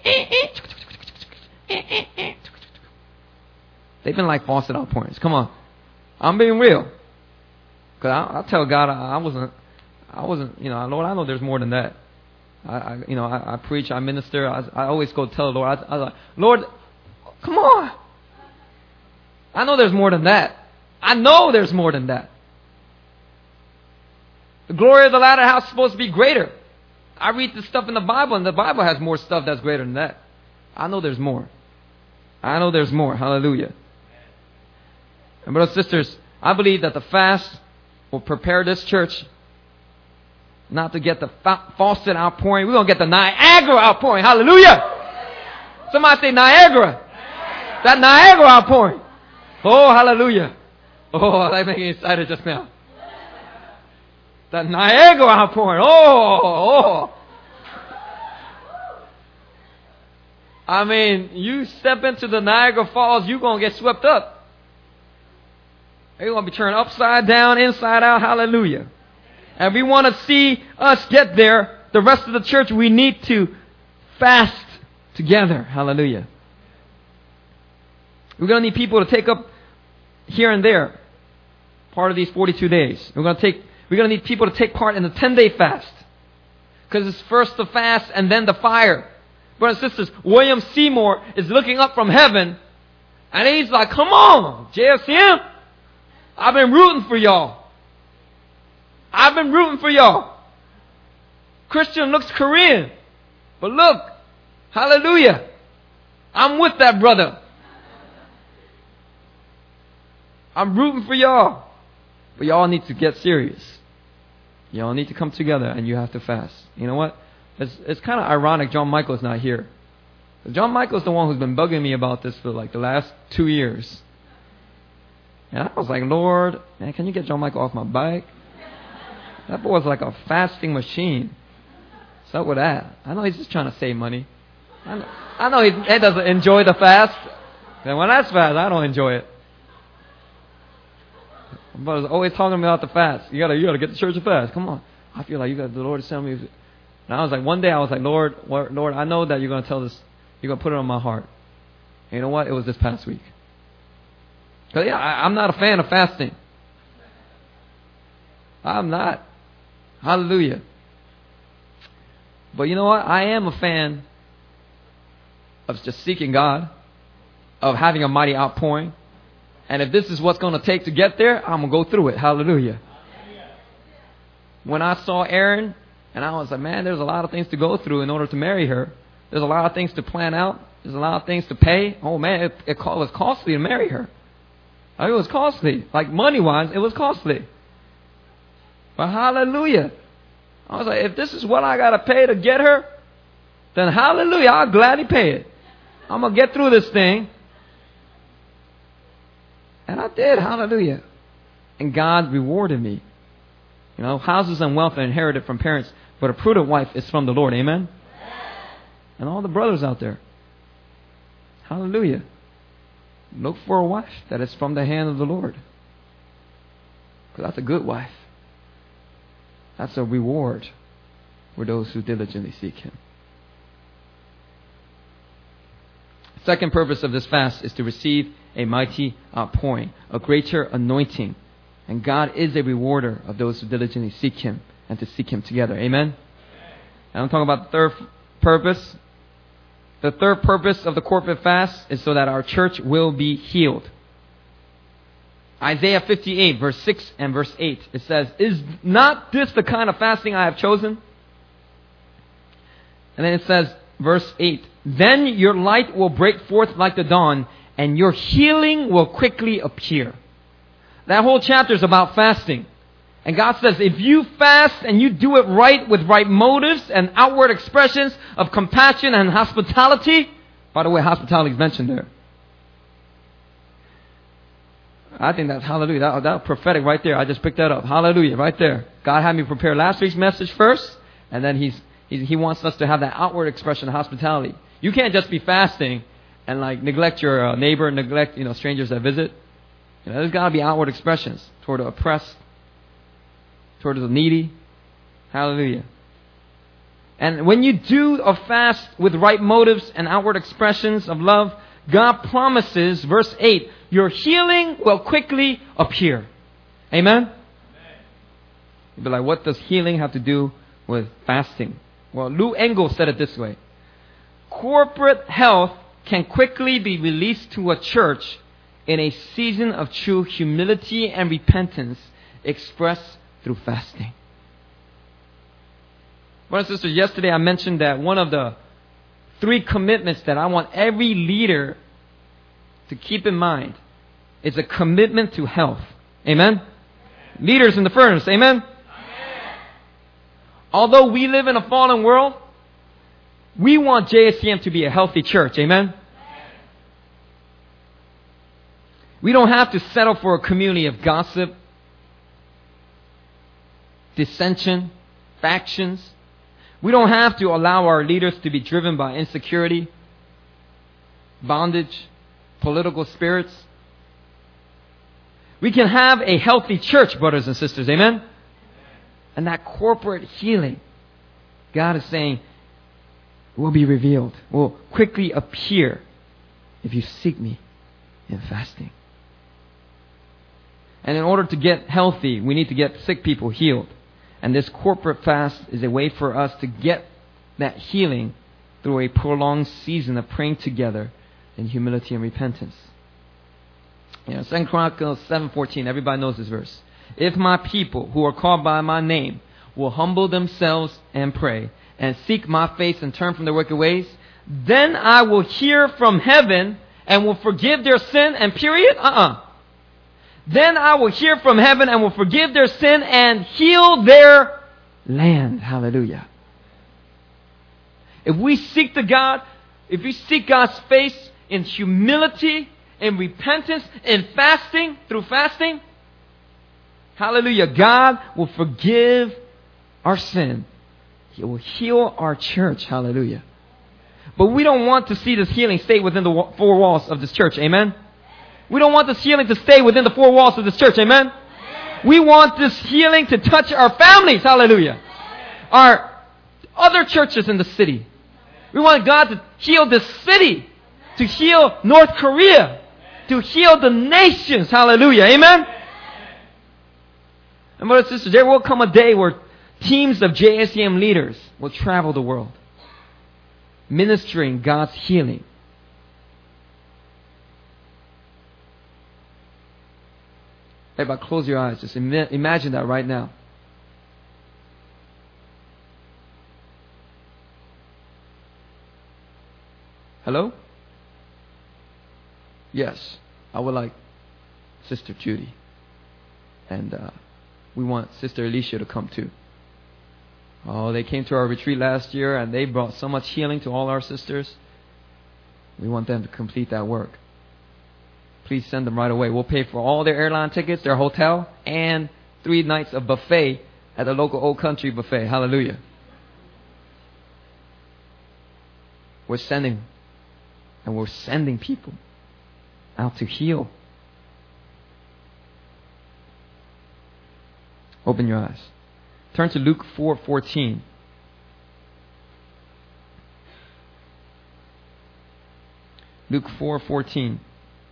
They've been like faucet outpourings. Come on. I'm being real. Because I, I tell God I, I wasn't, I wasn't, you know, Lord, I know there's more than that. I, I you know, I, I preach, I minister. I, I always go tell the Lord, I, I was like, Lord, come on. I know there's more than that. I know there's more than that. The glory of the latter house is supposed to be greater. I read the stuff in the Bible, and the Bible has more stuff that's greater than that. I know there's more. I know there's more. Hallelujah. And brothers and sisters, I believe that the fast will prepare this church not to get the fa- faucet outpouring. We're going to get the Niagara outpouring. Hallelujah. Somebody say Niagara. That Niagara outpouring. Oh, hallelujah. Oh, that made me excited just now. That Niagara outpouring. Oh, oh. I mean, you step into the Niagara Falls, you're going to get swept up. You're going to be turned upside down, inside out. Hallelujah. And we want to see us get there. The rest of the church, we need to fast together. Hallelujah. We're going to need people to take up here and there part of these forty-two days. We're going to take, we're going to need people to take part in the ten-day fast. Because it's first the fast and then the fire. Brothers and sisters, William Seymour is looking up from heaven and he's like, come on, J S C M. I've been rooting for y'all. I've been rooting for y'all. Christian looks Korean. But look, hallelujah. I'm with that brother. I'm rooting for y'all. But y'all need to get serious. Y'all need to come together and you have to fast. You know what? It's, it's kind of ironic John Michael's not here. John Michael's the one who's been bugging me about this for like the last two years. And I was like, Lord, man, can you get John Michael off my bike? That boy's like a fasting machine. What's up with that? I know he's just trying to save money. I know, I know he, he doesn't enjoy the fast. And when that's fast, I don't enjoy it. But I was always talking about the fast. You gotta, you gotta get the church to fast. Come on. I feel like you got the Lord to tell me. And I was like, one day I was like, Lord, Lord, I know that you're gonna tell this. You're gonna put it on my heart. And you know what? It was this past week. Because yeah, I, I'm not a fan of fasting. I'm not. Hallelujah. But you know what? I am a fan of just seeking God, of having a mighty outpouring. And if this is what's going to take to get there, I'm going to go through it. Hallelujah. When I saw Erin, and I was like, man, there's a lot of things to go through in order to marry her. There's a lot of things to plan out. There's a lot of things to pay. Oh, man, it, it was costly to marry her. I mean, it was costly. Like money-wise, it was costly. But hallelujah. I was like, if this is what I got to pay to get her, then hallelujah, I'll gladly pay it. I'm going to get through this thing. And I did, hallelujah. And God rewarded me. You know, houses and wealth are inherited from parents, but a prudent wife is from the Lord. Amen? And all the brothers out there. Hallelujah. look for a wife that is from the hand of the Lord. Because that's a good wife. That's a reward for those who diligently seek Him. Second purpose of this fast is to receive a mighty outpouring, a greater anointing. And God is a rewarder of those who diligently seek Him and to seek Him together. Amen? And I'm talking about the third purpose. The third purpose of the corporate fast is so that our church will be healed. Isaiah fifty-eight, verse six and verse eight. It says, "Is not this the kind of fasting I have chosen?" And then it says, verse eight, "Then your light will break forth like the dawn, and your healing will quickly appear." That whole chapter is about fasting. And God says, if you fast and you do it right with right motives and outward expressions of compassion and hospitality. By the way, hospitality is mentioned there. I think that's hallelujah. That, that prophetic right there. I just picked that up. Hallelujah, right there. God had me prepare last week's message first, and then He's He, he wants us to have that outward expression of hospitality. You can't just be fasting and like neglect your uh, neighbor, neglect you know strangers that visit. You know, there's got to be outward expressions toward the oppressed, toward the needy. Hallelujah. And when you do a fast with right motives and outward expressions of love, God promises, verse eight, your healing will quickly appear. Amen? Amen. You'll be like, what does healing have to do with fasting? Well, Lou Engle said it this way. Corporate health can quickly be released to a church in a season of true humility and repentance expressed through fasting. Brothers and sisters, yesterday I mentioned that one of the three commitments that I want every leader to keep in mind is a commitment to health. Amen? Amen. Leaders in the furnace. Amen? Amen? Although we live in a fallen world, we want J S C M to be a healthy church. Amen? Amen? We don't have to settle for a community of gossip, dissension, factions. We don't have to allow our leaders to be driven by insecurity, bondage, political spirits. We can have a healthy church, brothers and sisters. Amen? And that corporate healing, God is saying, will be revealed, will quickly appear if you seek me in fasting. And in order to get healthy, we need to get sick people healed. And this corporate fast is a way for us to get that healing through a prolonged season of praying together in humility and repentance. You know, Second Chronicles seven fourteen, everybody knows this verse. If my people who are called by my name will humble themselves and pray and seek my face and turn from their wicked ways, then I will hear from heaven and will forgive their sin and period? Uh-uh. Then I will hear from heaven and will forgive their sin and heal their land. Hallelujah. If we seek the God, if we seek God's face in humility, in repentance, in fasting, through fasting, hallelujah, God will forgive our sin. He will heal our church. Hallelujah. But we don't want to see this healing stay within the four walls of this church. Amen? We don't want this healing to stay within the four walls of this church. Amen? Amen. We want this healing to touch our families. Hallelujah. Amen. Our other churches in the city. We want God to heal this city. To heal North Korea. To heal the nations. Hallelujah. Amen? Amen. And brothers and sisters, there will come a day where teams of J S C M leaders will travel the world. Ministering God's healing. Everybody close your eyes. Just Im- imagine that right now. Hello? Yes. I would like Sister Judy. And uh, we want Sister Alicia to come too. Oh, they came to our retreat last year and they brought so much healing to all our sisters. We want them to complete that work. Please send them right away. We'll pay for all their airline tickets, their hotel, and three nights of buffet at the local Old Country buffet. Hallelujah. We're sending, and we're sending people out to heal. Open your eyes. Turn to Luke four fourteen. Luke four fourteen.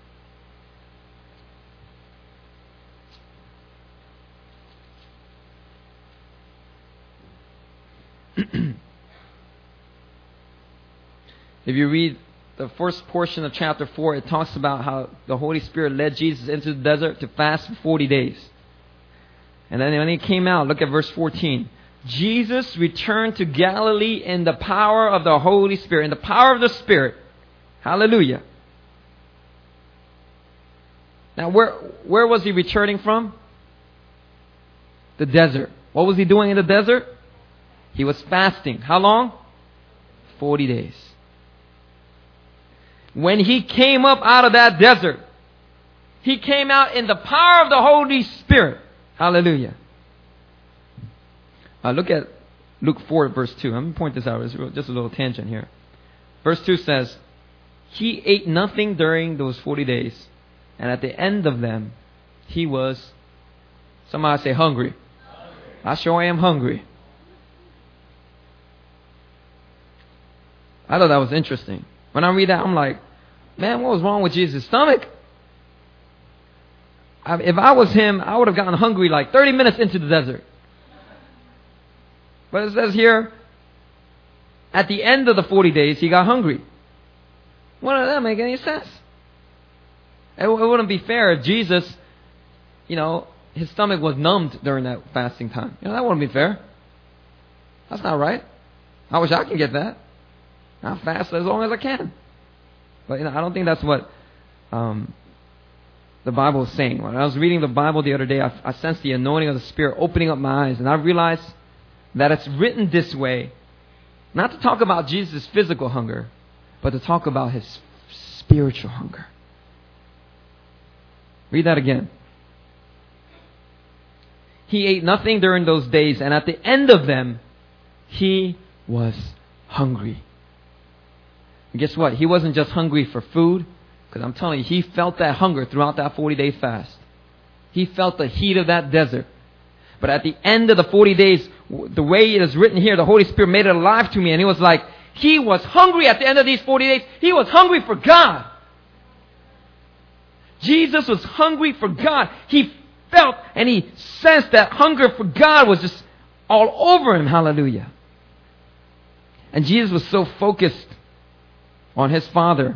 If you read the first portion of chapter four, it talks about how the Holy Spirit led Jesus into the desert to fast for forty days. And then when he came out, look at verse fourteen. Jesus returned to Galilee in the power of the Holy Spirit, in the power of the Spirit. Hallelujah. Now, where, where was he returning from? The desert. What was he doing in the desert? He was fasting. How long? forty days. When he came up out of that desert, he came out in the power of the Holy Spirit. Hallelujah. Uh, look at Luke four, verse two. I'm going to point this out. It's just a little tangent here. Verse two says, he ate nothing during those forty days, and at the end of them, he was, somebody say, hungry. hungry. I sure am hungry. I thought that was interesting. When I read that, I'm like, man, what was wrong with Jesus' stomach? I, if I was him, I would have gotten hungry like thirty minutes into the desert. But it says here, at the end of the forty days, he got hungry. Why does that make any sense? It, it wouldn't be fair if Jesus, you know, his stomach was numbed during that fasting time. You know, that wouldn't be fair. That's not right. I wish I could get that. I'll fast as long as I can. But you know, I don't think that's what um, the Bible is saying. When I was reading the Bible the other day, I, I sensed the anointing of the Spirit opening up my eyes. And I realized that it's written this way, not to talk about Jesus' physical hunger, but to talk about his spiritual hunger. Read that again. He ate nothing during those days, and at the end of them, he was hungry. And guess what? He wasn't just hungry for food, because I'm telling you, he felt that hunger throughout that forty-day fast. He felt the heat of that desert. But at the end of the forty days, the way it is written here, the Holy Spirit made it alive to me, and it was like, he was hungry at the end of these forty days. He was hungry for God. Jesus was hungry for God. He felt and he sensed that hunger for God was just all over him. Hallelujah. And Jesus was so focused on his Father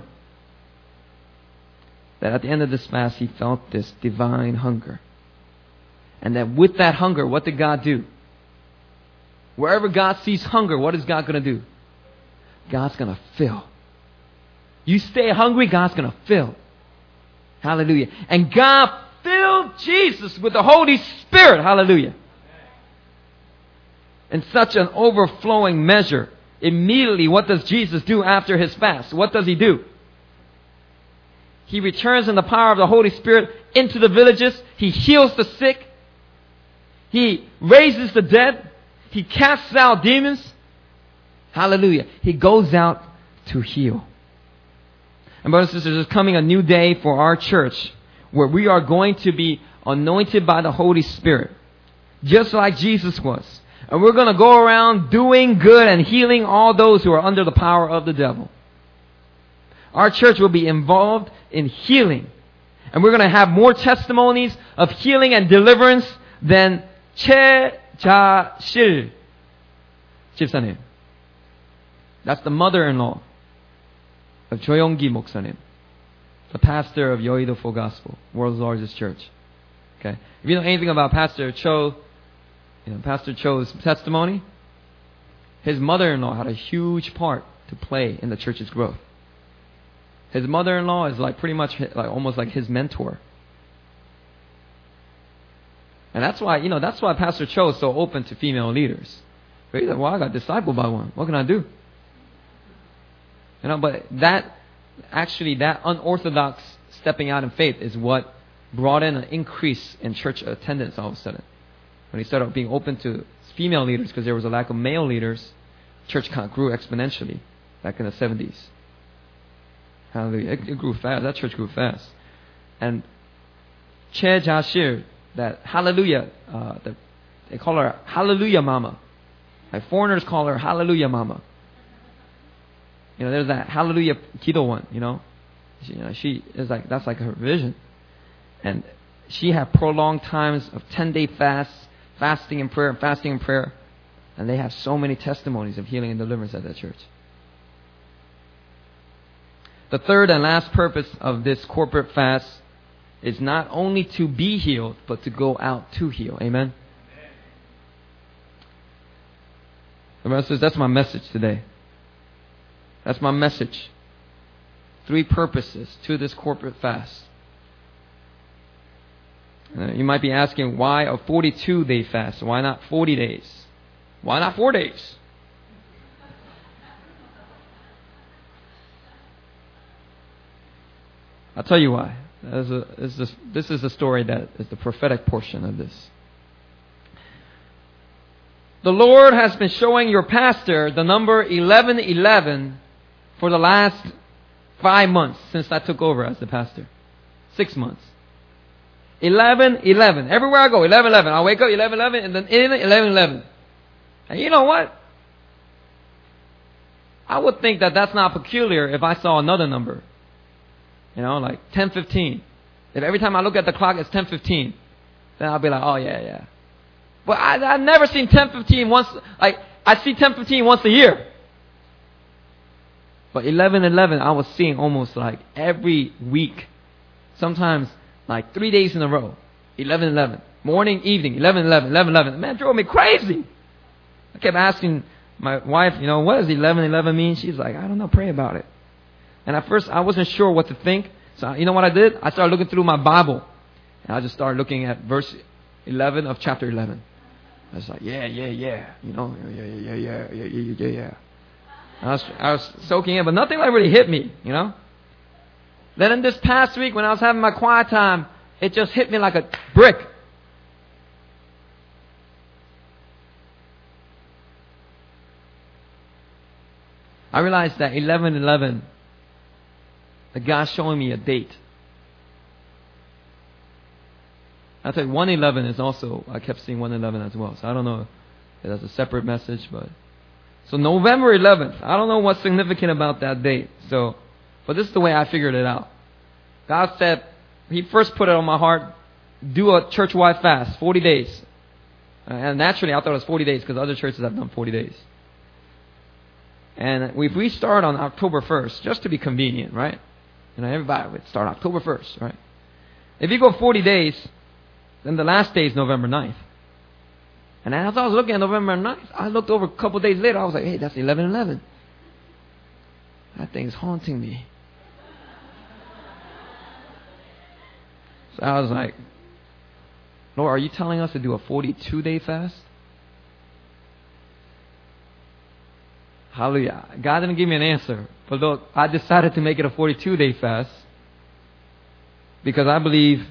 that at the end of this fast, he felt this divine hunger. And that with that hunger, what did God do? Wherever God sees hunger, what is God going to do? God's going to fill. You stay hungry, God's going to fill. Hallelujah. And God filled Jesus with the Holy Spirit. Hallelujah. In such an overflowing measure. Immediately, what does Jesus do after his fast? What does he do? He returns in the power of the Holy Spirit into the villages. He heals the sick. He raises the dead. He casts out demons. Hallelujah. He goes out to heal. And brothers and sisters, there's coming a new day for our church where we are going to be anointed by the Holy Spirit, just like Jesus was. And we're going to go around doing good and healing all those who are under the power of the devil. Our church will be involved in healing. And we're going to have more testimonies of healing and deliverance than 최자실 집사님. That's the mother-in-law of 조용기 목사님, the pastor of Yoido Full Gospel, world's largest church. Okay, if you know anything about Pastor Cho, you know Pastor Cho's testimony, his mother-in-law had a huge part to play in the church's growth. His mother-in-law is like pretty much like almost like his mentor. And that's why, you know, that's why Pastor Cho is so open to female leaders. But he's like, well, I got discipled by one. What can I do? You know, but that, actually, that unorthodox stepping out in faith is what brought in an increase in church attendance all of a sudden. When he started being open to female leaders because there was a lack of male leaders, church kind of grew exponentially back in the seventies. Hallelujah. It, it grew fast. That church grew fast. And Che Jashir, that Hallelujah, uh, the, they call her Hallelujah Mama. Like foreigners call her Hallelujah Mama. You know, there's that Hallelujah Keto one, you know. She, you know, she is like, that's like her vision. And she had prolonged times of ten-day fasts, fasting and prayer, and fasting and prayer. And they have so many testimonies of healing and deliverance at that church. The third and last purpose of this corporate fast is not only to be healed, but to go out to heal. Amen? The rest says, that's my message today. That's my message. Three purposes to this corporate fast. Uh, you might be asking, why a forty-two day fast? Why not forty days? Why not four days? I'll tell you why. This is, a, this, is a, this is a story that is the prophetic portion of this. The Lord has been showing your pastor the number eleven eleven for the last five months since I took over as the pastor. Six months. eleven eleven. Everywhere I go, eleven eleven. I wake up, eleven eleven, and then eleven eleven. And you know what? I would think that that's not peculiar if I saw another number. You know, like ten fifteen. If every time I look at the clock it's ten fifteen, then I'll be like, oh yeah, yeah. But I, I've never seen ten fifteen once. Like, I see ten fifteen once a year. But eleven eleven, I was seeing almost like every week. Sometimes like three days in a row. eleven eleven. Morning, evening, eleven eleven, eleven eleven. Man, drove me crazy. I kept asking my wife, you know, what does eleven eleven mean? She's like, I don't know, pray about it. And at first, I wasn't sure what to think. So, you know what I did? I started looking through my Bible. And I just started looking at verse eleven of chapter eleven. I was like, yeah, yeah, yeah. You know, yeah, yeah, yeah, yeah, yeah, yeah, yeah, yeah. I was, I was soaking in, but nothing like really hit me, you know. Then in this past week, when I was having my quiet time, it just hit me like a brick. I realized that eleven eleven, that God's showing me a date. I'll tell you, one eleven is also, I kept seeing one eleven as well. So I don't know if that's a separate message, but. So November eleventh, I don't know what's significant about that date. So, but this is the way I figured it out. God said, He first put it on my heart, do a church-wide fast, forty days. And naturally I thought it was forty days because other churches have done forty days. And if we start on October first, just to be convenient, right? You know, everybody would start October first, right? If you go forty days, then the last day is November ninth. And as I was looking at November ninth, I looked over a couple days later, I was like, hey, that's eleven eleven. That thing's haunting me. So I was like, Lord, are you telling us to do a forty-two day fast? Hallelujah. God didn't give me an answer. But look, I decided to make it a forty-two day fast because I believe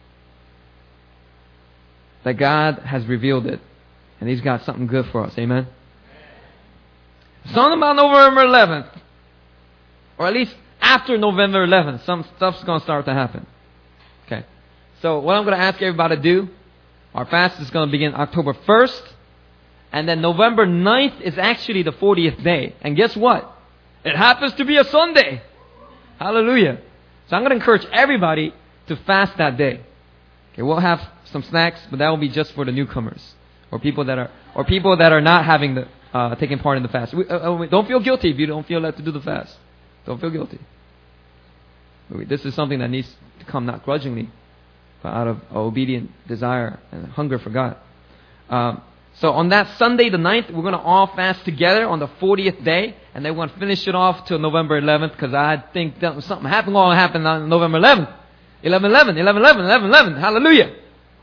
that God has revealed it. And He's got something good for us. Amen? Something about November eleventh. Or at least after November eleventh. Some stuff's going to start to happen. Okay. So what I'm going to ask everybody to do. Our fast is going to begin October first. And then November ninth is actually the fortieth day. And guess what? It happens to be a Sunday. Hallelujah. So I'm going to encourage everybody to fast that day. Okay, we'll have some snacks, but that will be just for the newcomers. Or people that are, or people that are not having the, uh, taking part in the fast. We, uh, uh, don't feel guilty if you don't feel led to do the fast. Don't feel guilty. This is something that needs to come not grudgingly, but out of obedient desire and hunger for God. Um, so on that Sunday the ninth, we're going to all fast together on the fortieth day, and then we're going to finish it off till November eleventh, because I think that something happened going to happen on November eleventh. eleven eleven, eleven eleven, eleven eleven. Hallelujah.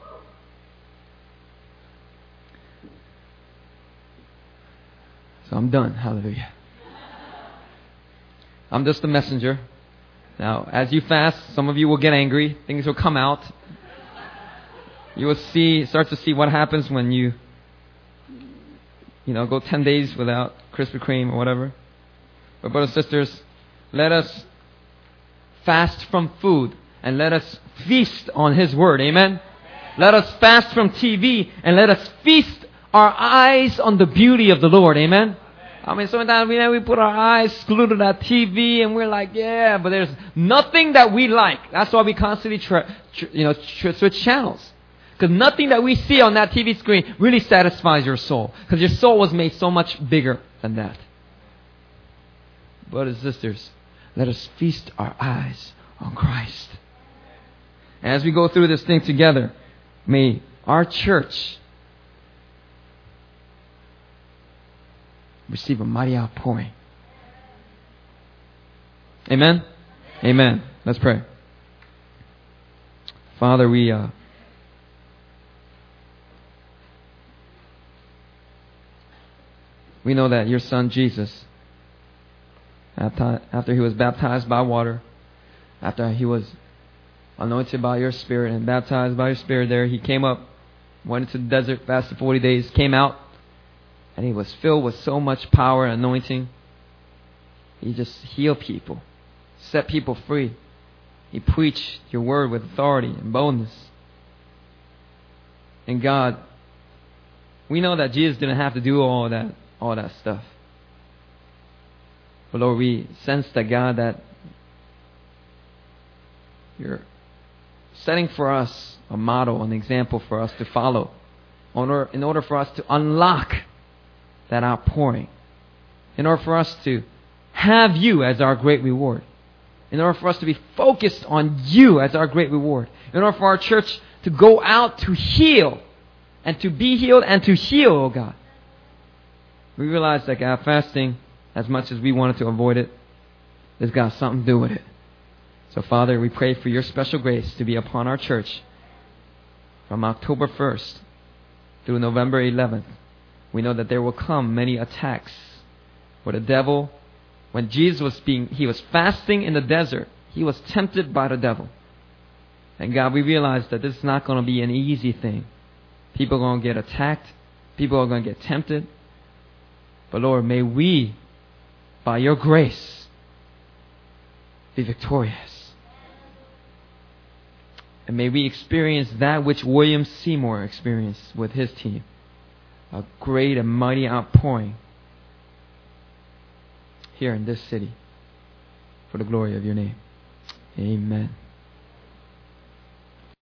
So I'm done. Hallelujah. I'm just a messenger. Now, as you fast, some of you will get angry. Things will come out. You will see, start to see what happens when you, you know, go ten days without Krispy Kreme or whatever. But brothers and sisters, let us fast from food. and let us feast on His Word. Amen? Let us fast from T V and let us feast our eyes on the beauty of the Lord. Amen? I mean, sometimes we, we put our eyes glued to that T V and we're like, yeah, but there's nothing that we like. That's why we constantly tra- tr- you know, tr- switch channels. Because nothing that we see on that T V screen really satisfies your soul. Because your soul was made so much bigger than that. Brothers and sisters, let us feast our eyes on Christ. And as we go through this thing together, may our church receive a mighty outpouring. Amen? Amen. Let's pray. Father, we uh, we know that your Son Jesus, after He was baptized by water, after He was anointed by your Spirit and baptized by your Spirit there, He came up, went into the desert, fasted forty days, came out, and He was filled with so much power and anointing. He just healed people, set people free. He preached your word with authority and boldness. And God, we know that Jesus didn't have to do all that, all that stuff. But Lord, we sense that, God, that you're setting for us a model, an example for us to follow in order, in order for us to unlock that outpouring, in order for us to have you as our great reward, in order for us to be focused on you as our great reward, in order for our church to go out to heal and to be healed and to heal, oh God. We realize that, God, fasting, as much as we wanted to avoid it, has got something to do with it. So, Father, we pray for your special grace to be upon our church from October first through November eleventh. We know that there will come many attacks where the devil, when Jesus was being, he was fasting in the desert, he was tempted by the devil. And God, we realize that this is not going to be an easy thing. People are going to get attacked. People are going to get tempted. But Lord, may we, by your grace, be victorious. And may we experience that which William Seymour experienced with his team. A great and mighty outpouring here in this city for the glory of your name. Amen.